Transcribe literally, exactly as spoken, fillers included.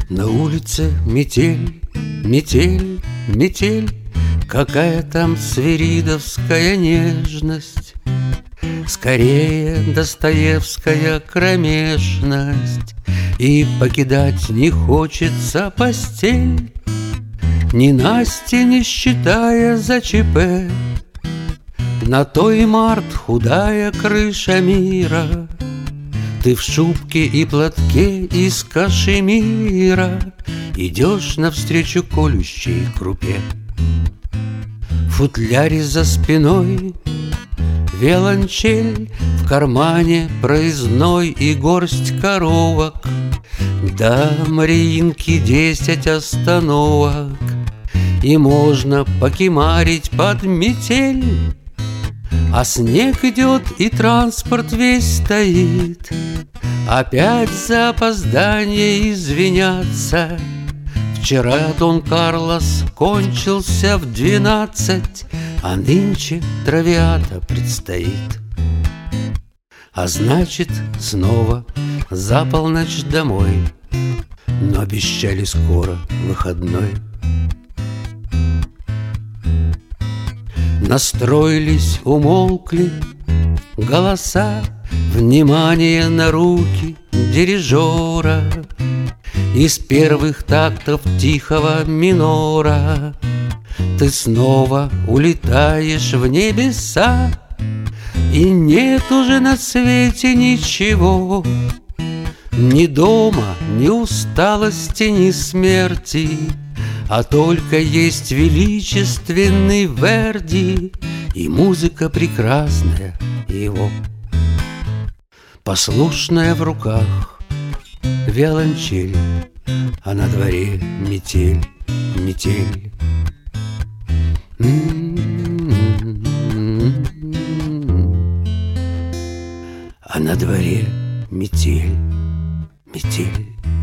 На улице метель, метель, метель, какая там свиридовская нежность. Скорее достоевская кромешность, и покидать не хочется постель. Ни Насти не считая за ЧП, на то и март худая крыша мира. Ты в шубке и платке из кашемира идешь навстречу колющей крупе. В футляре за спиной виолончель, в кармане проездной и горсть коровок. До Мариинки десять остановок, и можно покимарить под метель. А снег идет, и транспорт весь стоит. Опять за опоздание извиняться. Вчера Дон Карлос кончился в двенадцать, а нынче Травиата предстоит. А значит, снова за полночь домой, но обещали скоро выходной. Настроились, умолкли голоса, внимание на руки дирижера. Из первых тактов тихого минора ты снова улетаешь в небеса, и нет уже на свете ничего, ни дома, ни усталости, ни смерти, а только есть величественный Верди и музыка прекрасная его. Послушная в руках виолончель, а на дворе метель, метель. А на дворе метель, метель.